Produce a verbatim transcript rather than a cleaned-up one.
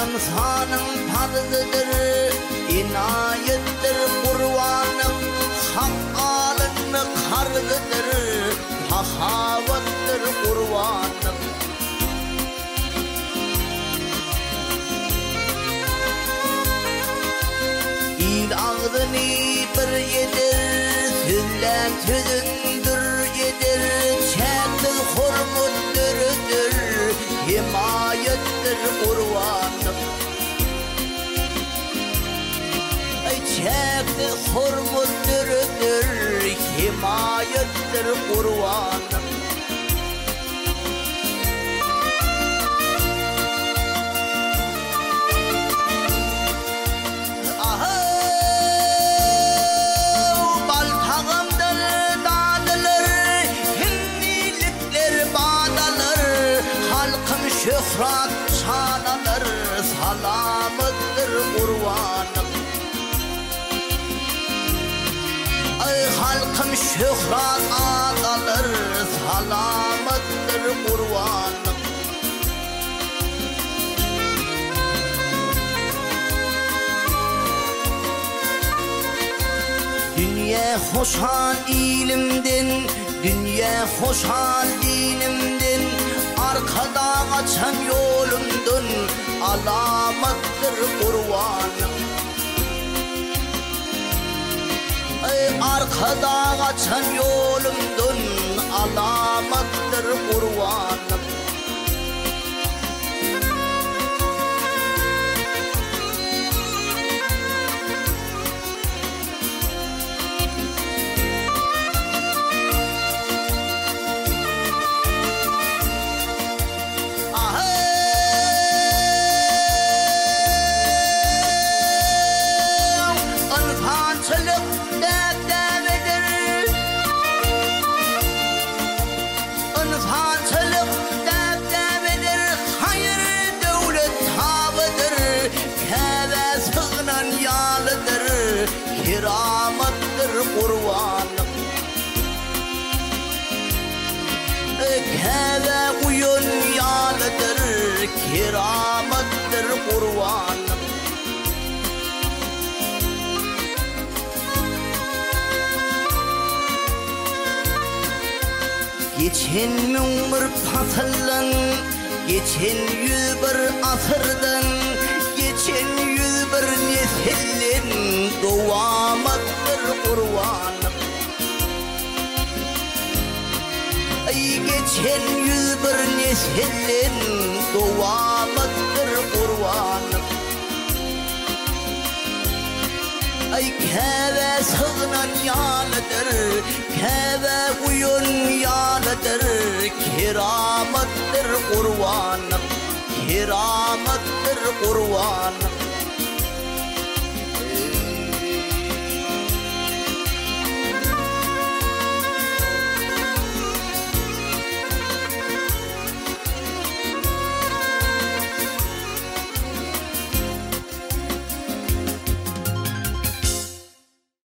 İnsanın tarzıdır, inayettir kurvanım. Hak alını karzıdır, sahavettir kurvanım. İl ağzını bir yedir, süllen tüzündür yedir. Çekil hurmuttürdür, himayettir kurvanım. Çekil hurmuttürdür, himayettir kurvanım. Şöhret şanalır, salamıttır kurvanım. Ay halkım şöhret alır, salamıttır kurvanım. Dünya hoşhan ilimden, dünya hoşhan dinimden. Arkada kaçan yolumdun, alamettir kurvanım. Ey arkada kaçan yolumdun, alamettir kurvanım. Keramettir kurvanım. Keve uyun yalıdır, keramettir kurvanım. Geçen min bir patılın, geçen yüz bir asırdan, geçen yüz bir nesillin duamettir kurvanım. Ay geçen yüz bir nesillin duamettir kurvanım. Ay keve sığınan yalıdır, keve uyun yalıdır. Keramettir kurvanım, keramettir kurvanım.